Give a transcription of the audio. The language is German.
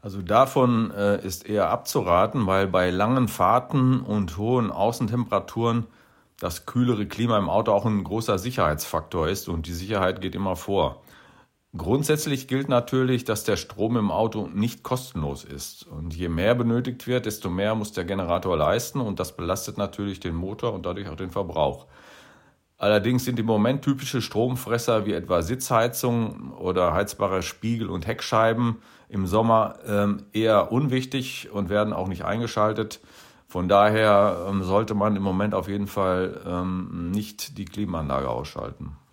Also davon ist eher abzuraten, weil bei langen Fahrten und hohen Außentemperaturen das kühlere Klima im Auto auch ein großer Sicherheitsfaktor ist und die Sicherheit geht immer vor. Grundsätzlich gilt natürlich, dass der Strom im Auto nicht kostenlos ist. Und je mehr benötigt wird, desto mehr muss der Generator leisten und das belastet natürlich den Motor und dadurch auch den Verbrauch. Allerdings sind im Moment typische Stromfresser wie etwa Sitzheizung oder heizbare Spiegel und Heckscheiben im Sommer eher unwichtig und werden auch nicht eingeschaltet. Von daher sollte man im Moment auf jeden Fall nicht die Klimaanlage ausschalten.